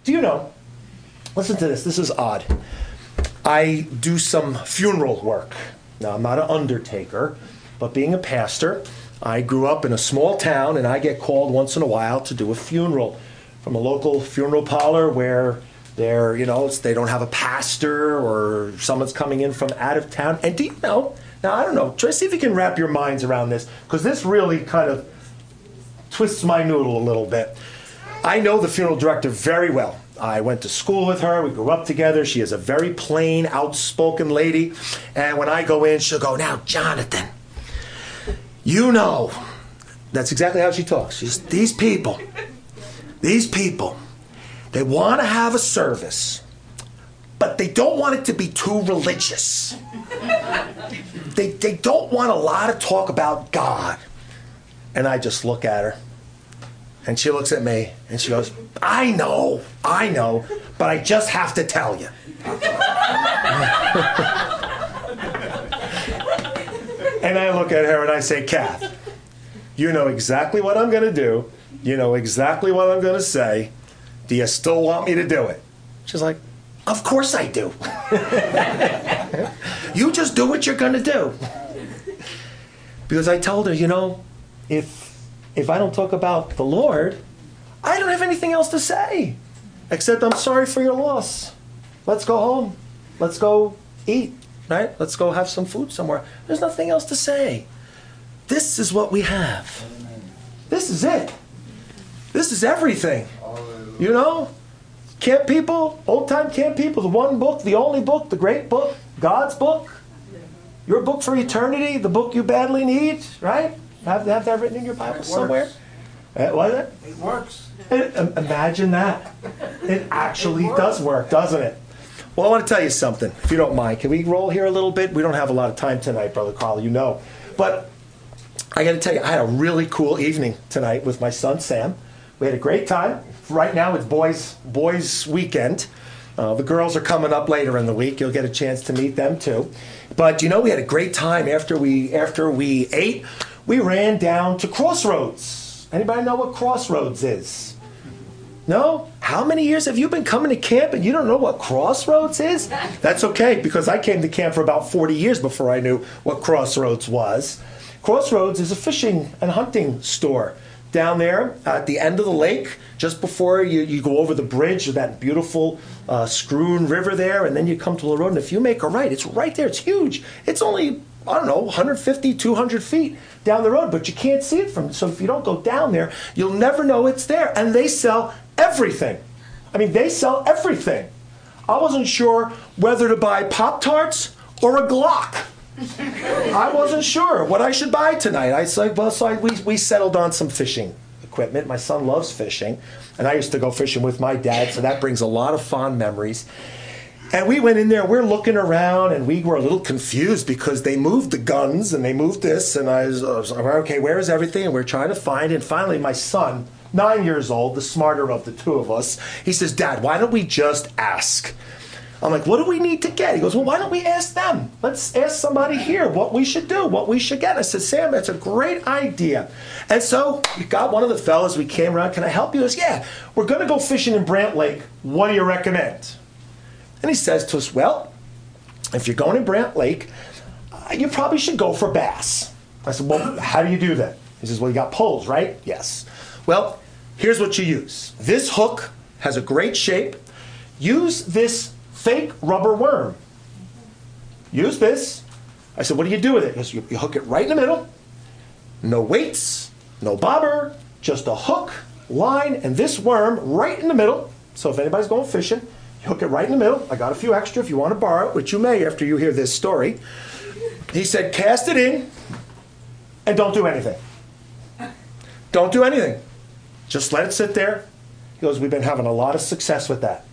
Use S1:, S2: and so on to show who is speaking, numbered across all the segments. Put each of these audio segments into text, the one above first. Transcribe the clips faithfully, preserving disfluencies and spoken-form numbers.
S1: Do you know, listen to this, this is odd. I do some funeral work. Now, I'm not an undertaker, but being a pastor, I grew up in a small town, and I get called once in a while to do a funeral from a local funeral parlor where they're, you know, it's, they don't have a pastor or someone's coming in from out of town. And do you know, now I don't know, try to see if you can wrap your minds around this, because this really kind of twists my noodle a little bit. I know the funeral director very well. I went to school with her. We grew up together. She is a very plain, outspoken lady. And when I go in, she'll go, "Now, Jonathan, you know," that's exactly how she talks. She's, these people, these people, they want to have a service, but they don't want it to be too religious. They, they don't want a lot of talk about God. And I just look at her. And she looks at me, and she goes, "I know, I know, but I just have to tell you." And I look at her and I say, "Kath, you know exactly what I'm going to do. You know exactly what I'm going to say. Do you still want me to do it?" She's like, "Of course I do." "You just do what you're going to do." Because I told her, you know, if if I don't talk about the Lord, I don't have anything else to say. Except I'm sorry for your loss. Let's go home. Let's go eat, right? Let's go have some food somewhere. There's nothing else to say. This is what we have. This is it. This is everything. You know? Camp people, old-time camp people, the one book, the only book, the great book, God's book, your book for eternity, the book you badly need, right? Have, have that written in your Bible somewhere? Uh, what is it?
S2: It works.
S1: It, um, imagine that. It actually it does work, doesn't it? Well, I want to tell you something, if you don't mind. Can we roll here a little bit? We don't have a lot of time tonight, Brother Carl, you know. But I got to tell you, I had a really cool evening tonight with my son, Sam. We had a great time. Right now, it's boys, boys weekend. Uh, the girls are coming up later in the week. You'll get a chance to meet them, too. But, you know, we had a great time after we after we ate. We ran down to Crossroads. Anybody know what Crossroads is? No? How many years have you been coming to camp and you don't know what Crossroads is? That's okay, because I came to camp for about forty years before I knew what Crossroads was. Crossroads is a fishing and hunting store down there at the end of the lake, just before you, you go over the bridge of that beautiful uh, Scroon River there, and then you come to the road, and if you make a right, it's right there. It's huge. It's only, I don't know, one hundred fifty, two hundred feet down the road, but you can't see it from, so if you don't go down there, you'll never know it's there. And they sell everything. I mean, they sell everything. I wasn't sure whether to buy Pop-Tarts or a Glock. I wasn't sure what I should buy tonight. I said, well, so I, we, we settled on some fishing equipment. My son loves fishing, and I used to go fishing with my dad, so that brings a lot of fond memories. And we went in there, we're looking around, and we were a little confused because they moved the guns and they moved this, and I was, I was like, okay, where is everything? And we're trying to find it. And finally, my son, nine years old, the smarter of the two of us, he says, "Dad, why don't we just ask?" I'm like, "What do we need to get?" He goes, "Well, why don't we ask them? Let's ask somebody here what we should do, what we should get." I said, "Sam, that's a great idea." And so we got one of the fellas, we came around, "Can I help you?" He goes, "Yeah, we're going to go fishing in Brant Lake. What do you recommend?" And he says to us, "Well, if you're going to Brant Lake, uh, you probably should go for bass." I said, "Well, how do you do that?" He says, "Well, you got poles, right?" "Yes." "Well, here's what you use. This hook has a great shape. Use this fake rubber worm. Use this." I said, "What do you do with it?" He goes, you, you hook it right in the middle. No weights, no bobber, just a hook, line, and this worm right in the middle. So if anybody's going fishing, you hook it right in the middle. I got a few extra if you want to borrow it, which you may after you hear this story. He said, "Cast it in and don't do anything. Don't do anything. Just let it sit there." He goes, "We've been having a lot of success with that."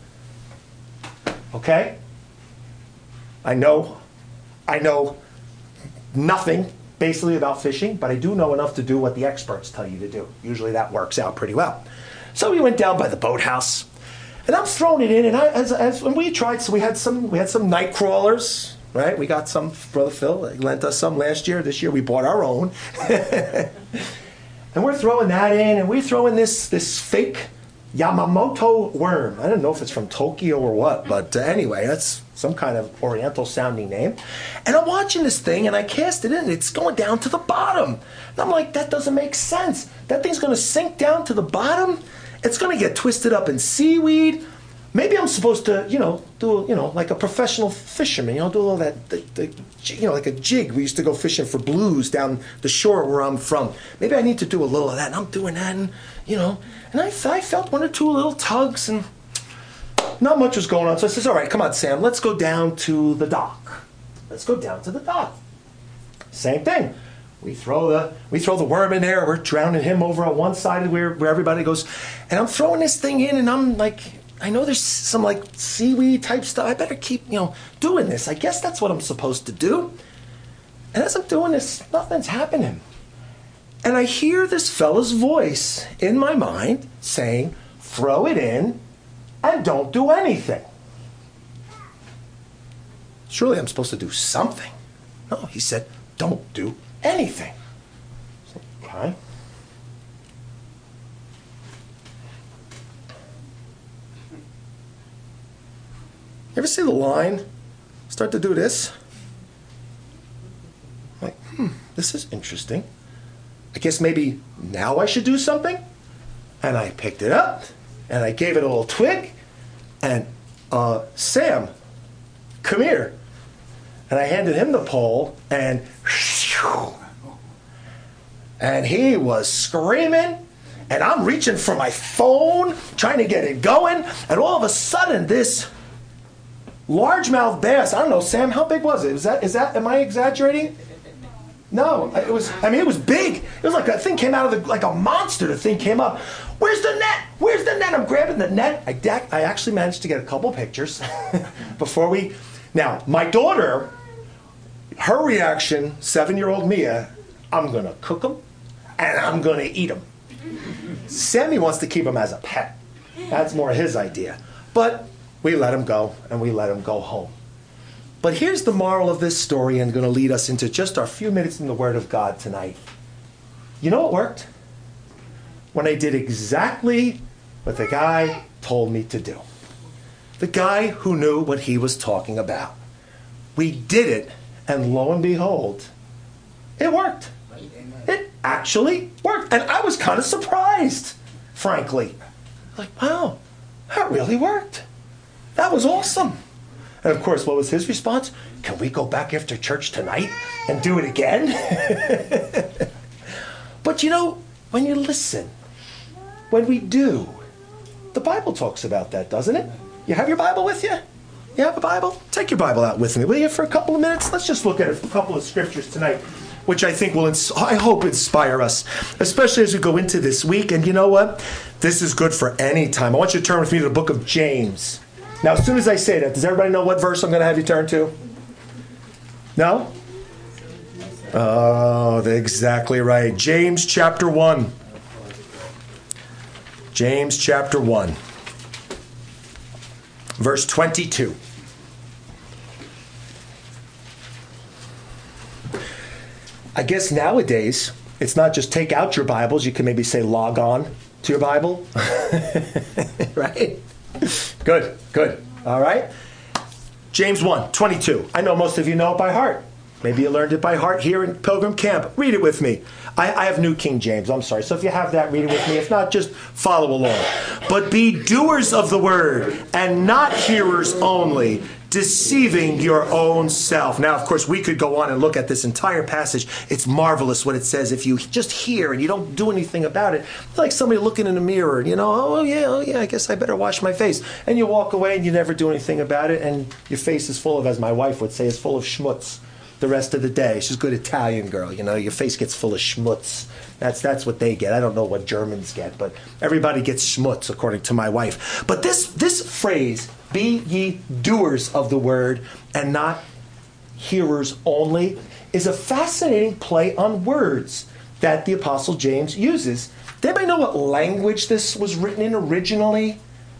S1: Okay? I know, I know nothing basically about fishing, but I do know enough to do what the experts tell you to do. Usually that works out pretty well. So we went down by the boathouse, and I'm throwing it in, and I, as, as when we tried, so we had some, we had some night crawlers, right? We got some, Brother Phil he lent us some last year. This year we bought our own. And we're throwing that in, and we're throwing this, this fake Yamamoto worm. I don't know if it's from Tokyo or what, but uh, anyway, that's some kind of oriental sounding name. And I'm watching this thing and I cast it in. It's going down to the bottom. And I'm like, that doesn't make sense. That thing's going to sink down to the bottom. It's going to get twisted up in seaweed. Maybe I'm supposed to, you know, do, you know, like a professional fisherman, you know, do all that, the, the, you know, like a jig. We used to go fishing for blues down the shore where I'm from. Maybe I need to do a little of that. And I'm doing that, and, you know, and I, I felt one or two little tugs, and not much was going on. So I says, all right, come on, Sam, let's go down to the dock. Let's go down to the dock. Same thing. We throw the we throw the worm in there. We're drowning him over on one side where, where everybody goes. And I'm throwing this thing in, and I'm like, I know there's some like seaweed type stuff. I better keep, you know, doing this. I guess that's what I'm supposed to do. And as I'm doing this, nothing's happening. And I hear this fella's voice in my mind saying, throw it in and don't do anything. Surely I'm supposed to do something. No, he said, don't do anything. So, okay. You ever see the line start to do this? I'm like, hmm, this is interesting. I guess maybe now I should do something? And I picked it up, and I gave it a little twig, and, uh, Sam, come here. And I handed him the pole, and, and he was screaming, and I'm reaching for my phone, trying to get it going, and all of a sudden, this largemouth bass, I don't know, Sam, how big was it? Is that, is that, am I exaggerating? No, it was, I mean, it was big. It was like that thing came out of the, like a monster, the thing came up. Where's the net? Where's the net? I'm grabbing the net. I, I actually managed to get a couple pictures before we, now, my daughter, her reaction, seven-year-old Mia, I'm going to cook them and I'm going to eat them. Sammy wants to keep him as a pet. That's more his idea. But we let him go, and we let him go home. But here's the moral of this story, and going to lead us into just our few minutes in the Word of God tonight. You know what worked? When I did exactly what the guy told me to do. The guy who knew what he was talking about. We did it, and lo and behold, it worked. It actually worked. And I was kind of surprised, frankly. Like, wow, that really worked. That was awesome. And of course, what was his response? Can we go back after church tonight and do it again? But you know, when you listen, when we do, the Bible talks about that, doesn't it? You have your Bible with you? You have a Bible? Take your Bible out with me, will you, for a couple of minutes? Let's just look at a couple of scriptures tonight, which I think will, ins- I hope, inspire us, especially as we go into this week. And you know what? This is good for any time. I want you to turn with me to the book of James. Now, as soon as I say that, does everybody know what verse I'm going to have you turn to? No? Oh, exactly right. James chapter one. James chapter one. Verse twenty-two. I guess nowadays, it's not just take out your Bibles. You can maybe say log on to your Bible. Right? Good, good. All right. James one, twenty-two. I know most of you know it by heart. Maybe you learned it by heart here in Pilgrim Camp. Read it with me. I, I have New King James. I'm sorry. So if you have that, read it with me. If not, just follow along. But be doers of the word and not hearers only, deceiving your own self. Now, of course, we could go on and look at this entire passage. It's marvelous what it says. If you just hear and you don't do anything about it, it's like somebody looking in a mirror and, you know, oh, yeah, oh, yeah, I guess I better wash my face. And you walk away and you never do anything about it. And your face is full of, as my wife would say, is full of schmutz the rest of the day. She's a good Italian girl. You know, your face gets full of schmutz. That's that's what they get. I don't know what Germans get, but everybody gets schmutz, according to my wife. But this this phrase, be ye doers of the word and not hearers only, is a fascinating play on words that the Apostle James uses. Does anybody know what language this was written in originally?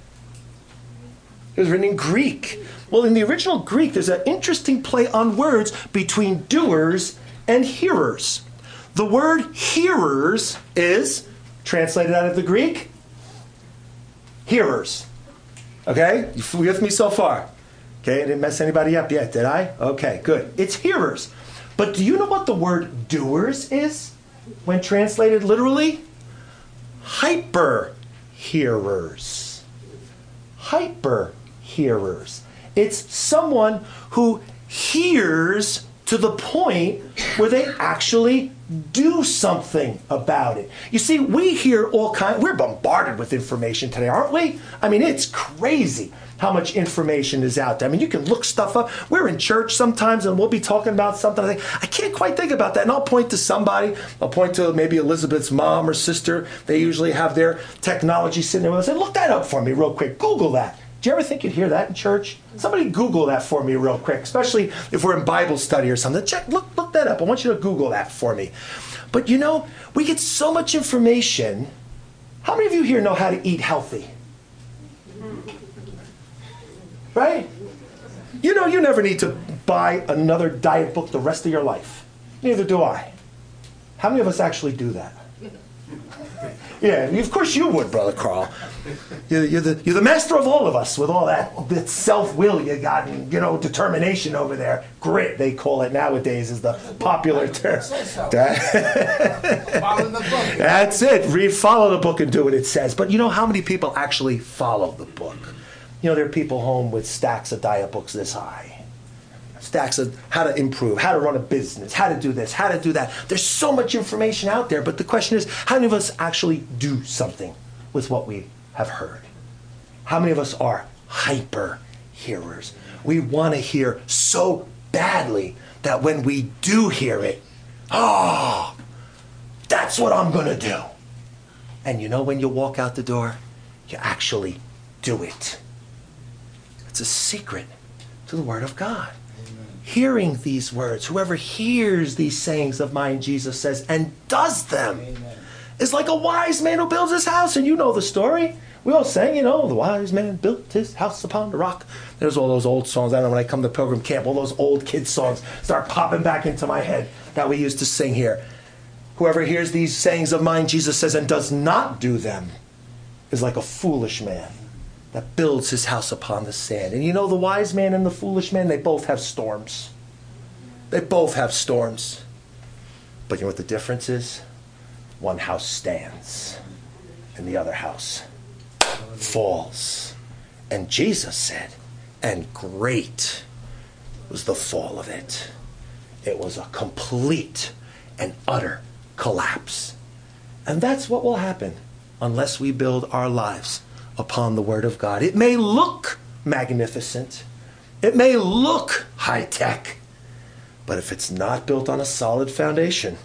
S1: It was written in Greek. Well, in the original Greek, there's an interesting play on words between doers and hearers. The word hearers is, translated out of the Greek, Hearers. Okay? You with me so far? Okay, I didn't mess anybody up yet, did I? Okay, good. It's hearers. But do you know what the word doers is when translated literally? Hyper hearers. Hyper hearers. It's someone who hears to the point where they actually do something about it. You see, we hear all kinds, we're bombarded with information today, aren't we? I mean, it's crazy how much information is out there. I mean, you can look stuff up. We're in church sometimes and we'll be talking about something. I think, I can't quite think about that. And I'll point to somebody. I'll point to maybe Elizabeth's mom or sister. They usually have their technology sitting there with us. And look that up for me real quick. Google that. Do you ever think you'd hear that in church? Somebody Google that for me real quick, especially if we're in Bible study or something. Check, look, look that up. I want you to Google that for me. But you know, we get so much information. How many of you here know how to eat healthy? Right? You know, you never need to buy another diet book the rest of your life. Neither do I. How many of us actually do that? Yeah, of course you would, Brother Carl. You're, you're, the, you're the master of all of us with all that, that self-will you got and, you know, determination over there. Grit, they call it nowadays, is the popular term. That's it. Read, follow the book and do what it says. But you know how many people actually follow the book? You know, there are people home with stacks of diet books this high. Stacks of how to improve, how to run a business, how to do this, how to do that. There's so much information out there, but the question is, how many of us actually do something with what we have heard? How many of us are hyper hearers? We want to hear so badly that when we do hear it, oh, that's what I'm going to do. And you know when you walk out the door, you actually do it. It's a secret to the Word of God. Hearing these words, whoever hears these sayings of mine, Jesus says, and does them, Amen, is like a wise man who builds his house. And you know the story. We all sang, you know, the wise man built his house upon the rock. There's all those old songs. I don't know, when I come to Pilgrim Camp, all those old kids songs start popping back into my head that we used to sing here. Whoever hears these sayings of mine, Jesus says, and does not do them, is like a foolish man that builds his house upon the sand. And you know, the wise man and the foolish man, they both have storms. They both have storms. But you know what the difference is? One house stands, and the other house falls. And Jesus said, and great was the fall of it. It was a complete and utter collapse. And that's what will happen unless we build our lives upon the Word of God. It may look magnificent. It may look high-tech. But if it's not built on a solid foundation,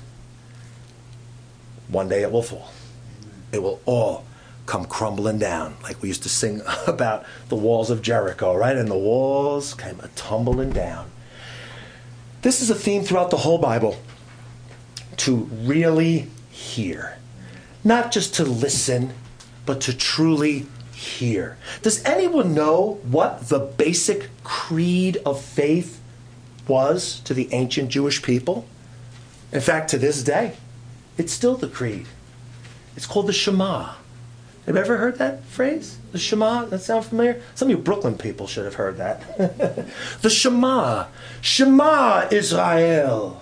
S1: one day it will fall. It will all come crumbling down. Like we used to sing about the walls of Jericho, right? And the walls came tumbling down. This is a theme throughout the whole Bible. To really hear. Not just to listen, but to truly hear. Does anyone know what the basic creed of faith was to the ancient Jewish people? In fact, to this day, it's still the creed. It's called the Shema. Have you ever heard that phrase? The Shema? That sound familiar? Some of you Brooklyn people should have heard that. The Shema. Shema Israel.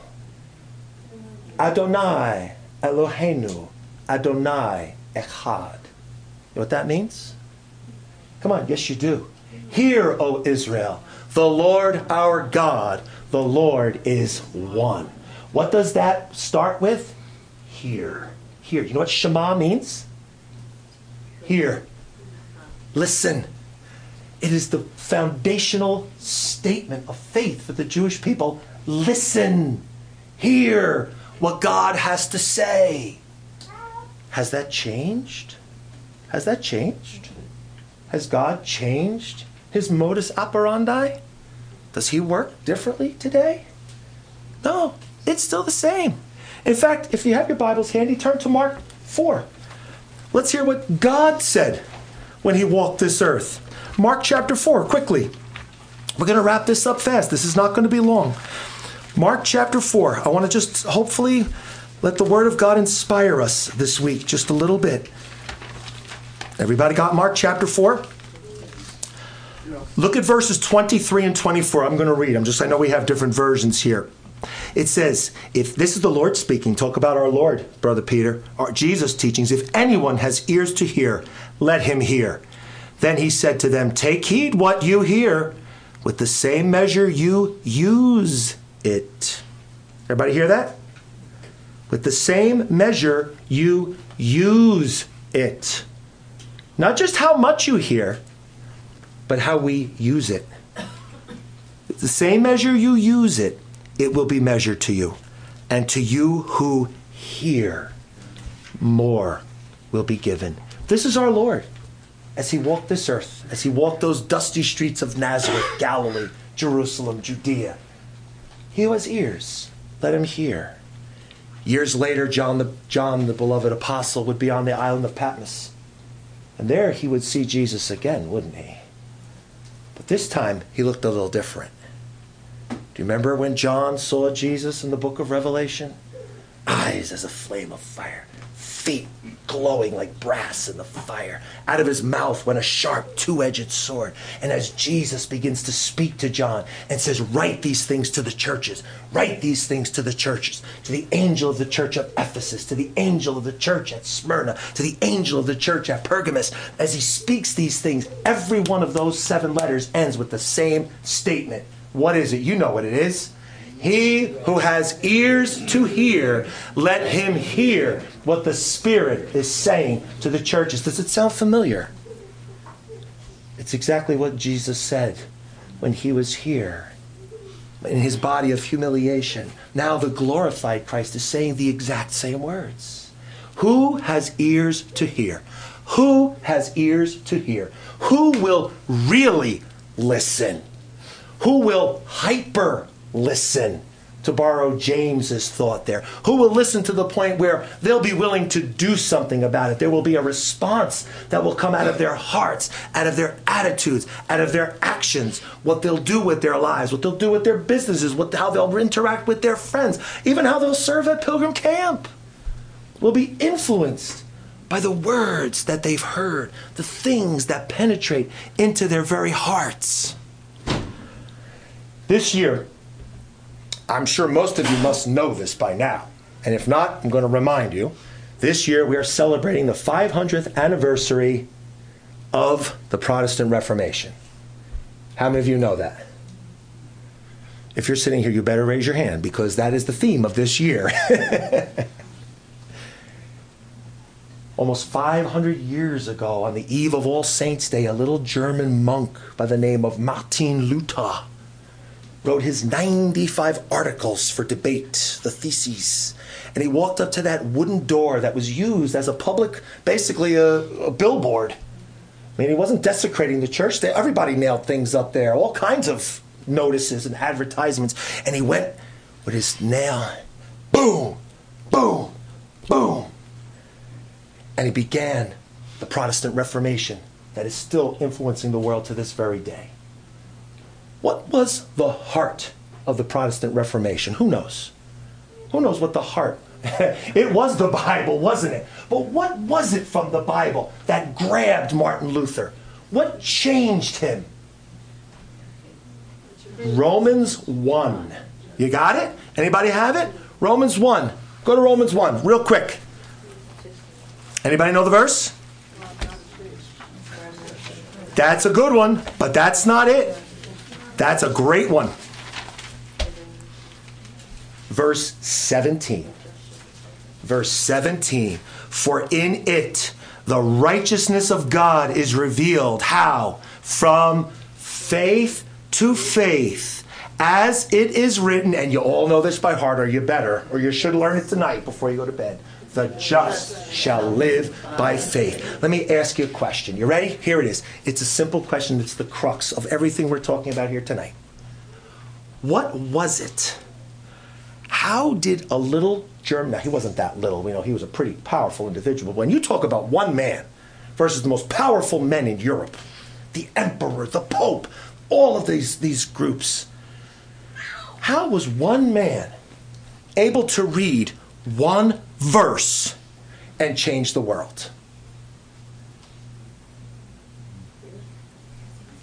S1: Adonai Eloheinu. Adonai Echad. You know what that means? Come on, yes you do. Hear, O Israel, the Lord our God, the Lord is one. What does that start with? Hear. Hear. You know what Shema means? Hear. Listen. It is the foundational statement of faith for the Jewish people. Listen. Hear what God has to say. Has that changed? Has that changed? Has God changed his modus operandi? Does he work differently today? No, it's still the same. In fact, if you have your Bibles handy, turn to Mark four. Let's hear what God said when he walked this earth. Mark chapter four, quickly. We're going to wrap this up fast. This is not going to be long. Mark chapter four. I want to just hopefully let the Word of God inspire us this week just a little bit. Everybody got Mark chapter four? Look at verses twenty-three and twenty-four. I'm going to read them. Just I know we have different versions here. It says, if this is the Lord speaking, talk about our Lord, Brother Peter, our Jesus' teachings. If anyone has ears to hear, let him hear. Then he said to them, take heed what you hear. With the same measure you use it. Everybody hear that? With the same measure you use it. Not just how much you hear, but how we use it. With the same measure you use it, it will be measured to you. And to you who hear, more will be given. This is our Lord. As he walked this earth, as he walked those dusty streets of Nazareth, Galilee, Jerusalem, Judea, he who has ears, let him hear. Years later, John the, John, the beloved apostle, would be on the island of Patmos. And there he would see Jesus again, wouldn't he? But this time, he looked a little different. Do you remember when John saw Jesus in the book of Revelation? Eyes as a flame of fire. Feet glowing like brass in the fire. Out of his mouth went a sharp two-edged sword. And as Jesus begins to speak to John and says, write these things to the churches. Write these things to the churches. To the angel of the church of Ephesus. To the angel of the church at Smyrna. To the angel of the church at Pergamos. As he speaks these things, every one of those seven letters ends with the same statement. What is it? You know what it is. He who has ears to hear, let him hear what the Spirit is saying to the churches. Does it sound familiar? It's exactly what Jesus said when he was here in his body of humiliation. Now the glorified Christ is saying the exact same words. Who has ears to hear? Who has ears to hear? Who will really listen? Who will hyper listen, to borrow James's thought there? Who will listen to the point where they'll be willing to do something about it? There will be a response that will come out of their hearts, out of their attitudes, out of their actions, what they'll do with their lives, what they'll do with their businesses, what, how they'll interact with their friends, even how they'll serve at Pilgrim Camp. Will be influenced by the words that they've heard, the things that penetrate into their very hearts. This year, I'm sure most of you must know this by now. And if not, I'm going to remind you. This year we are celebrating the five hundredth anniversary of the Protestant Reformation. How many of you know that? If you're sitting here, you better raise your hand because that is the theme of this year. Almost five hundred years ago, on the eve of All Saints' Day, a little German monk by the name of Martin Luther wrote his ninety-five articles for debate, the theses. And he walked up to that wooden door that was used as a public, basically a, a billboard. I mean, he wasn't desecrating the church. Everybody nailed things up there, all kinds of notices and advertisements. And he went with his nail, boom, boom, boom. And he began the Protestant Reformation that is still influencing the world to this very day. What was the heart of the Protestant Reformation? Who knows? Who knows what the heart? It was the Bible, wasn't it? But what was it from the Bible that grabbed Martin Luther? What changed him? Romans one. You got it? Anybody have it? Romans one. Go to Romans one, real quick. Anybody know the verse? That's a good one, but that's not it. That's a great one. Verse seventeen. Verse seventeen. For in it the righteousness of God is revealed. How? From faith to faith. As it is written, and you all know this by heart, or you better, or you should learn it tonight before you go to bed. The just shall live by faith. Let me ask you a question. You ready? Here it is. It's a simple question. It's the crux of everything we're talking about here tonight. What was it? How did a little German, now he wasn't that little, we know he was a pretty powerful individual. When you talk about one man versus the most powerful men in Europe, the emperor, the pope, all of these, these groups, how was one man able to read one verse and change the world?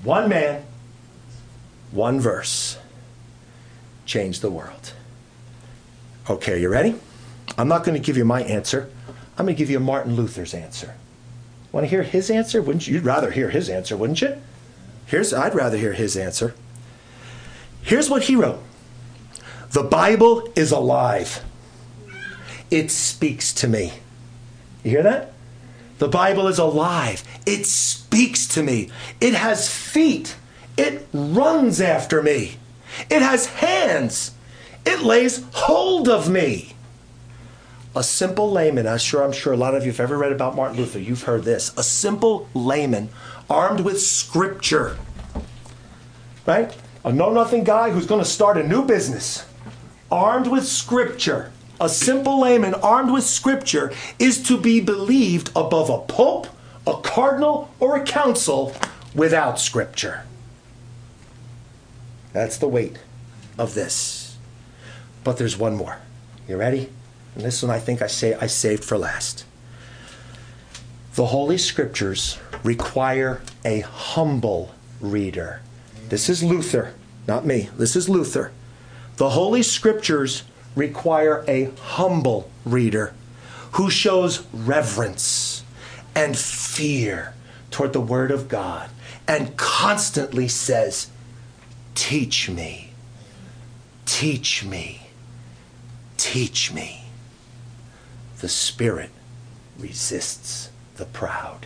S1: One man, one verse, changed the world. Okay, you ready? I'm not going to give you my answer. I'm going to give you Martin Luther's answer. Want to hear his answer? Wouldn't you? You'd rather hear his answer, wouldn't you? Here's, I'd rather hear his answer. Here's what he wrote. The Bible is alive. It speaks to me. You hear that? The Bible is alive. It speaks to me. It has feet. It runs after me. It has hands. It lays hold of me. A simple layman, I'm sure, I'm sure a lot of you have ever read about Martin Luther, you've heard this. A simple layman armed with scripture, right? A know-nothing guy who's going to start a new business, armed with scripture. A simple layman armed with scripture is to be believed above a pope, a cardinal, or a council without scripture. That's the weight of this. But there's one more. You ready? And this one I think I say I saved for last. The Holy Scriptures require a humble reader. This is Luther, not me. This is Luther. The Holy Scriptures require a humble reader who shows reverence and fear toward the Word of God and constantly says, teach me, teach me, teach me. The Spirit resists the proud.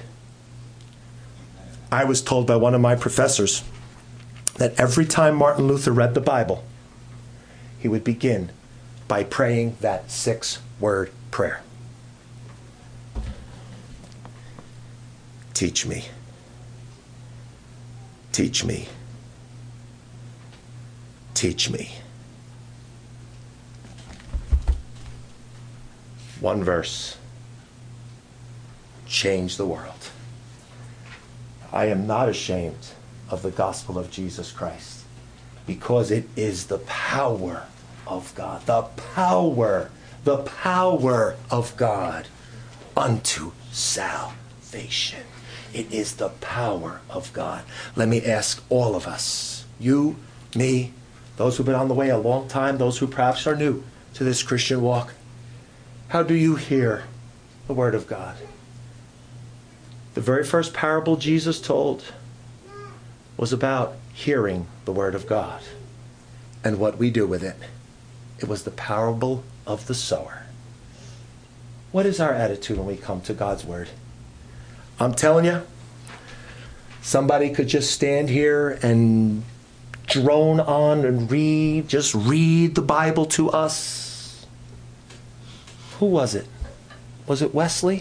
S1: I was told by one of my professors that every time Martin Luther read the Bible, he would begin by praying that six-word prayer. Teach me. Teach me. Teach me. One verse. Change the world. I am not ashamed of the gospel of Jesus Christ because it is the power of God. The power, the power of God unto salvation. It is the power of God. Let me ask all of us, you, me, those who've been on the way a long time, those who perhaps are new to this Christian walk, how do you hear the Word of God? The very first parable Jesus told was about hearing the Word of God and what we do with it. It was the parable of the sower. What is our attitude when we come to God's Word? I'm telling you, somebody could just stand here and drone on and read, just read the Bible to us. Who was it? Was it Wesley?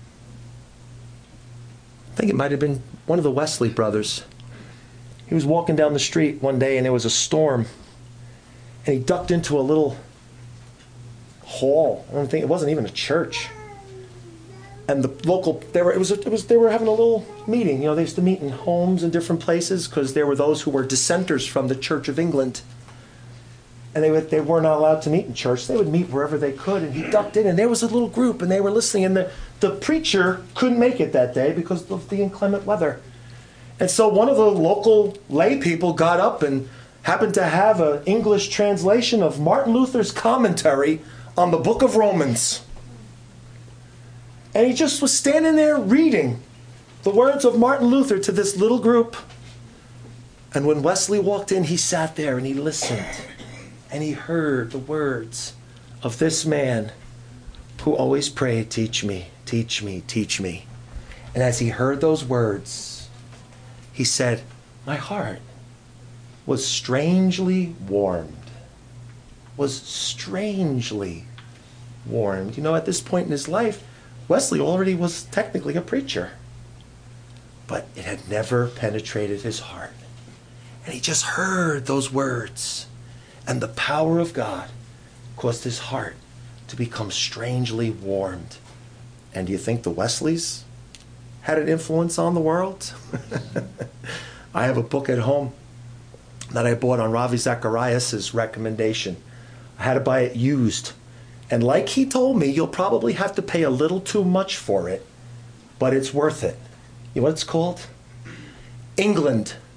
S1: I think it might have been one of the Wesley brothers. He was walking down the street one day and there was a storm. And he ducked into a little hall. I don't think it wasn't even a church. And the local, they were, it was, it was, they were having a little meeting. You know, they used to meet in homes and different places because there were those who were dissenters from the Church of England. And they, would, they were not allowed to meet in church. They would meet wherever they could. And he ducked in, and there was a little group, and they were listening. And the, the preacher couldn't make it that day because of the inclement weather. And so one of the local lay people got up and happened to have an English translation of Martin Luther's commentary on the book of Romans. And he just was standing there reading the words of Martin Luther to this little group. And when Wesley walked in, he sat there and he listened. And he heard the words of this man who always prayed, teach me, teach me, teach me. And as he heard those words, he said, my heart was strangely warmed. Was strangely warmed. You know, at this point in his life, Wesley already was technically a preacher. But it had never penetrated his heart. And he just heard those words. And the power of God caused his heart to become strangely warmed. And do you think the Wesleys had an influence on the world? I have a book at home that I bought on Ravi Zacharias' recommendation. I had to buy it used. And like he told me, you'll probably have to pay a little too much for it, but it's worth it. You know what it's called? England,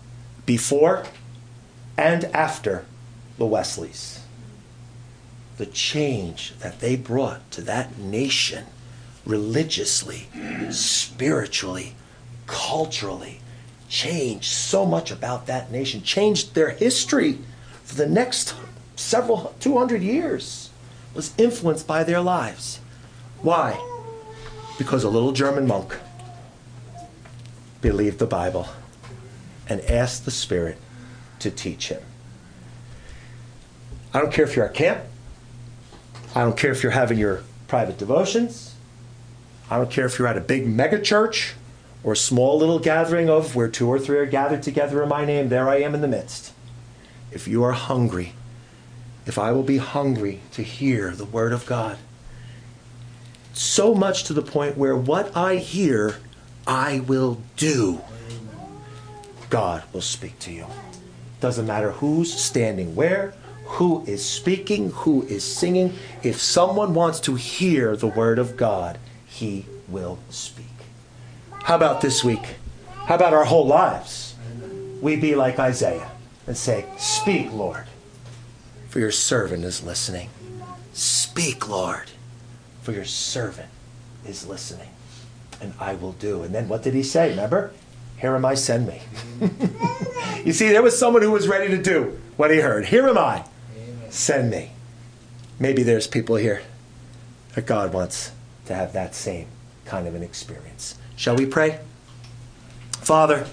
S1: before and after the Wesleys. The change that they brought to that nation religiously, spiritually, culturally, changed so much about that nation, changed their history for the next several, two hundred years, was influenced by their lives. Why? Because a little German monk believed the Bible and asked the Spirit to teach him. I don't care if you're at camp. I don't care if you're having your private devotions. I don't care if you're at a big mega church or a small little gathering of where two or three are gathered together in my name, there I am in the midst. If you are hungry, if I will be hungry to hear the word of God, so much to the point where what I hear, I will do, God will speak to you. Doesn't matter who's standing where, who is speaking, who is singing. If someone wants to hear the word of God, he will speak. How about this week? How about our whole lives? We be like Isaiah and say, speak, Lord, for your servant is listening. Speak, Lord, for your servant is listening. And I will do. And then what did he say? Remember? Here am I, send me. You see, there was someone who was ready to do what he heard. Here am I, send me. Maybe there's people here that God wants to have that same kind of an experience. Shall we pray? Father,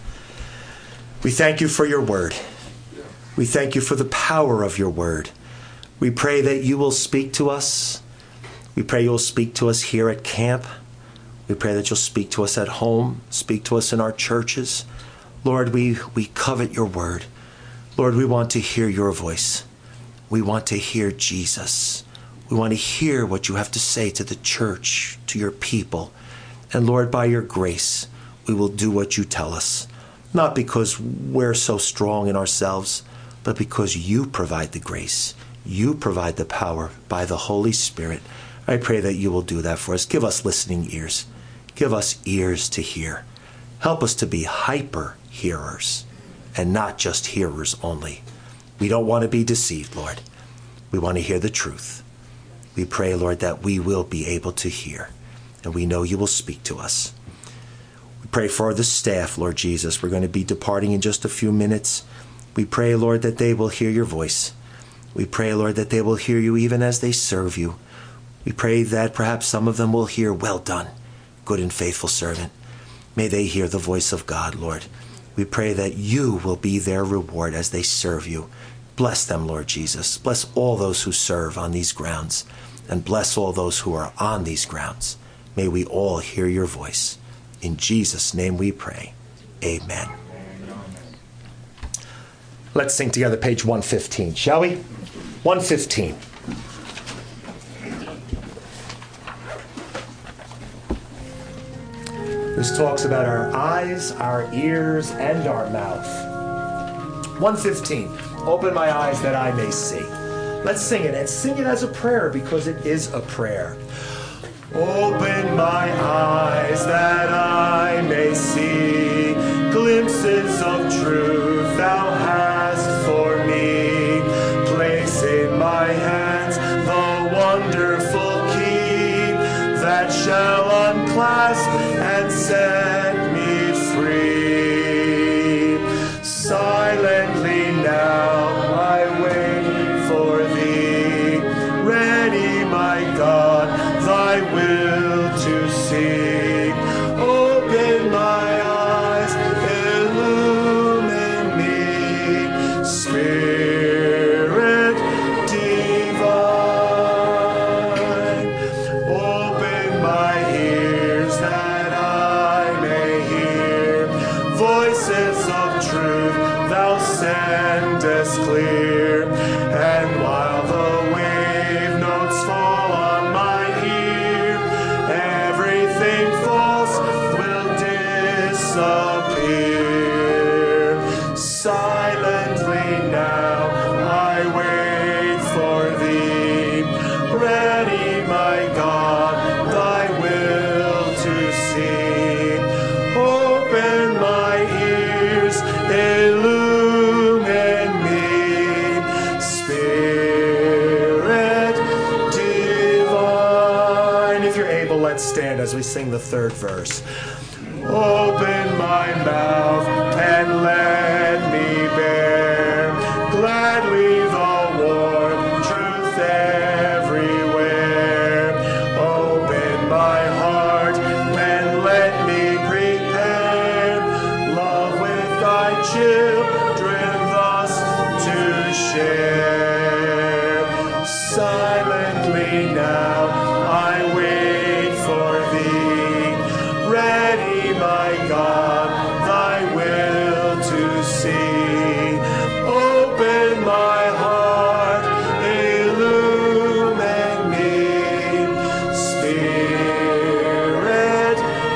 S1: we thank you for your word. We thank you for the power of your word. We pray that you will speak to us. We pray you'll speak to us here at camp. We pray that you'll speak to us at home, speak to us in our churches. Lord, we, we covet your word. Lord, we want to hear your voice. We want to hear Jesus. We want to hear what you have to say to the church, to your people. And Lord, by your grace, we will do what you tell us. Not because we're so strong in ourselves, but because you provide the grace. You provide the power by the Holy Spirit. I pray that you will do that for us. Give us listening ears. Give us ears to hear. Help us to be hyper hearers and not just hearers only. We don't want to be deceived, Lord. We want to hear the truth. We pray, Lord, that we will be able to hear, and we know you will speak to us. We pray for the staff, Lord Jesus. We're going to be departing in just a few minutes. We pray, Lord, that they will hear your voice. We pray, Lord, that they will hear you even as they serve you. We pray that perhaps some of them will hear, well done, good and faithful servant. May they hear the voice of God, Lord. We pray that you will be their reward as they serve you. Bless them, Lord Jesus. Bless all those who serve on these grounds, and bless all those who are on these grounds. May we all hear your voice. In Jesus' name we pray. Amen. Let's sing together page one fifteen, shall we? one fifteen. This talks about our eyes, our ears, and our mouth. one fifteen. Open my eyes that I may see. Let's sing it, and sing it as a prayer because it is a prayer. Open my eyes that I may see glimpses of truth thou hast for me. Place in my hands the wonderful key that shall unclasp and set me free. Silently now I wait for thee, ready, my God, thy will to seek. Open my eyes, illumine me, Spirit divine. Open my ears that I may hear voices of truth thou sendest clear. And while the wave notes fall on my ear, everything false will disappear. Silently now I wait for thee, ready, my God, thy will to see. Open my ears, illuminate third verse. Open my mouth and let me bear gladly the warm truth everywhere. Open my heart and let me prepare love with thy children thus to share. Silently now I wait for thee, ready, my God, thy will to see. Open my heart, illumine me, Spirit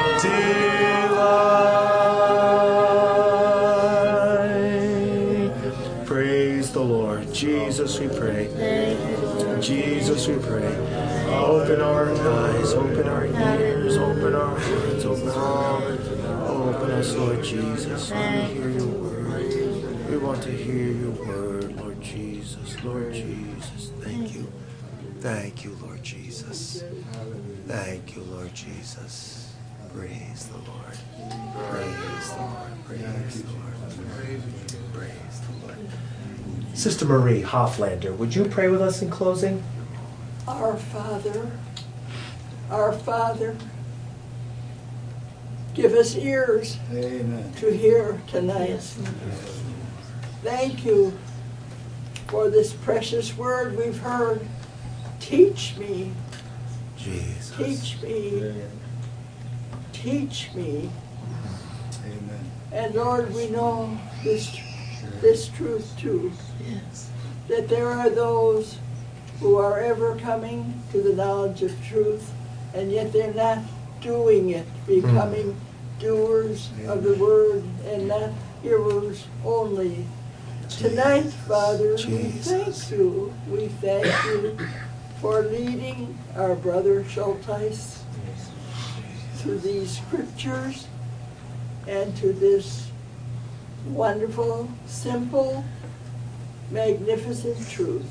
S1: divine. Praise the Lord. Jesus, we pray. Jesus, we pray. Open our eyes, open our ears, open our hearts, open our open us, Lord Jesus. We want to hear your word. We want to hear your word, Lord Jesus. Lord Jesus, thank you. Thank you, Lord Jesus. Thank you, Lord Jesus. Praise the Lord. Praise the Lord. Praise the Lord. Praise the Lord. Sister Marie Hoflander, would you pray with us in closing?
S2: Our Father, our Father, give us ears
S3: Amen.
S2: to hear tonight. Thank you for this precious word we've heard. Teach me,
S1: Jesus.
S2: teach me, teach me.
S3: Amen.
S2: And Lord, we know this, this truth too, that there are those who are ever coming to the knowledge of truth, and yet they're not doing it, becoming mm. doers of the word and not hearers only. Jesus. Tonight, Father, Jesus. we thank you. We thank you for leading our brother Schulteis through these scriptures and to this wonderful, simple, magnificent truth.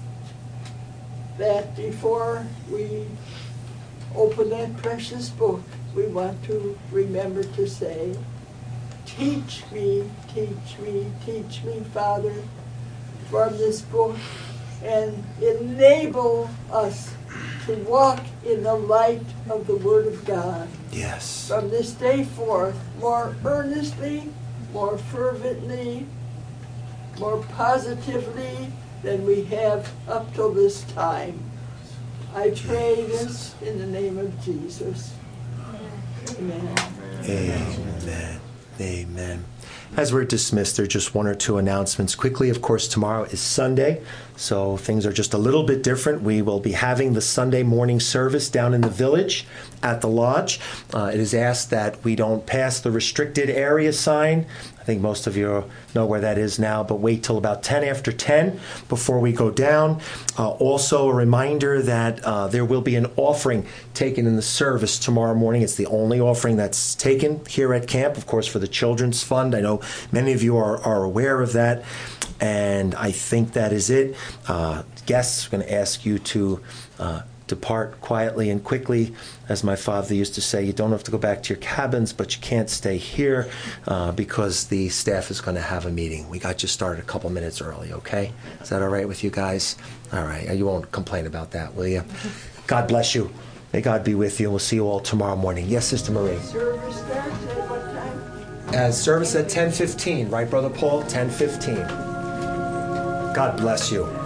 S2: That before we open that precious book, we want to remember to say, teach me, teach me, teach me, Father, from this book, and enable us to walk in the light of the Word of God.
S1: Yes.
S2: From this day forth, more earnestly, more fervently, more positively, than we have up till this time. I pray this in the name of Jesus. Amen.
S1: Amen. Amen. As we're dismissed, there are just one or two announcements. Quickly, of course, tomorrow is Sunday, so things are just a little bit different. We will be having the Sunday morning service down in the village at the lodge. Uh, it is asked that we don't pass the restricted area sign. I think most of you know where that is now, but wait till about ten after ten before we go down. Uh, also, a reminder that uh, there will be an offering taken in the service tomorrow morning. It's the only offering that's taken here at camp, of course, for the Children's Fund. I know many of you are, are aware of that, and I think that is it. Uh, guests, I'm going to ask you to uh, depart quietly and quickly. As my father used to say, you don't have to go back to your cabins, but you can't stay here uh, because the staff is going to have a meeting. We got you started a couple minutes early, okay? Is that all right with you guys? All right. You won't complain about that, will you? God bless you. May God be with you. We'll see you all tomorrow morning. Yes, Sister Marie?
S2: Service starts at what time?
S1: Uh, service at ten fifteen, right, Brother Paul? ten fifteen. God bless you.